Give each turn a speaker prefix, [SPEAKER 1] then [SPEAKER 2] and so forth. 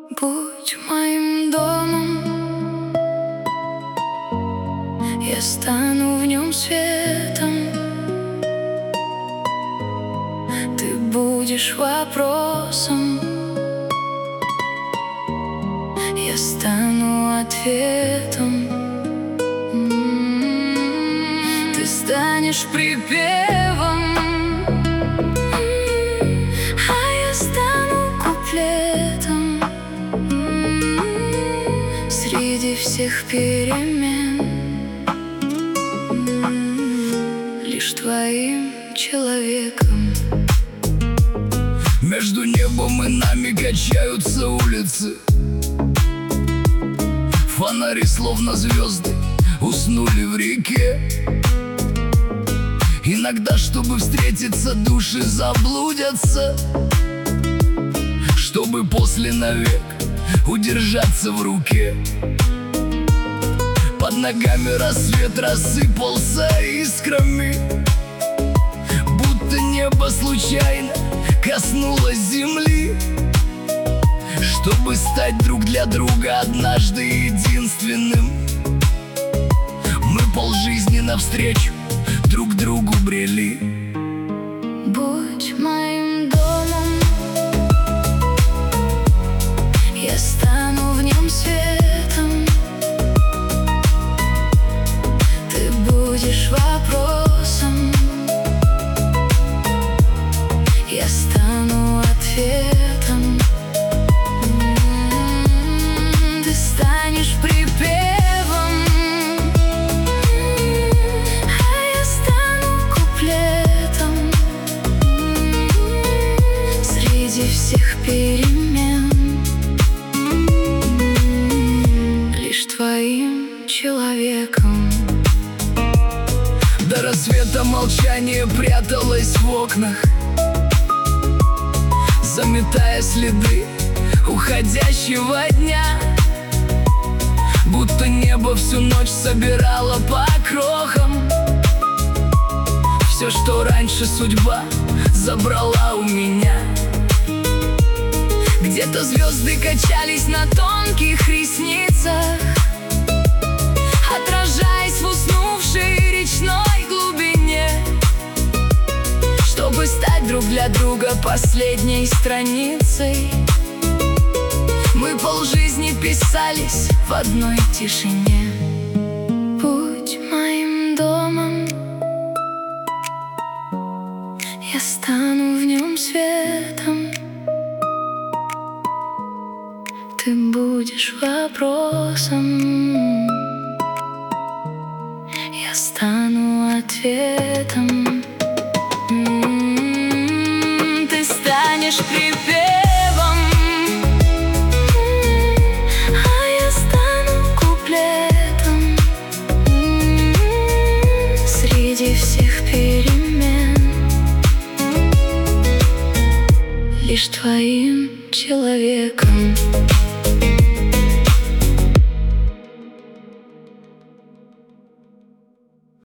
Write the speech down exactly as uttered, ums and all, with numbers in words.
[SPEAKER 1] Будь моим домом, я стану в нем светом. Ты будешь вопросом, я стану ответом. Ты станешь припевом, а я стану куплетом. Среди всех перемен лишь твоим человеком.
[SPEAKER 2] Между небом и нами качаются улицы. Фонари, словно звезды, уснули в реке. Иногда, чтобы встретиться, души заблудятся, чтобы после навек удержаться в руке. Под ногами рассвет рассыпался искрами, будто небо случайно коснулось земли, чтобы стать друг для друга однажды единственным. Мы полжизни навстречу друг другу брели.
[SPEAKER 1] Будь моим домом, я стану в нем светом. Ты будешь вопросом, я стану ответом. Ты станешь припевом, а я стану куплетом. Среди всех перемен лишь твоим человеком.
[SPEAKER 2] До рассвета молчание пряталось в окнах, заметая следы уходящего дня. Будто небо всю ночь собирало по крохам все, что раньше судьба забрала у меня. Где-то звезды качались на тонких ресницах, отражаясь в уснувшей речной глубине, чтобы стать друг для друга последней страницей. Мы полжизни писались в одной тишине.
[SPEAKER 1] Будь моим домом, я стану в нем светом. Ты будешь вопросом, я стану ответом. Ты станешь припевом, а я стану куплетом. Среди всех перемен лишь твоим человеком.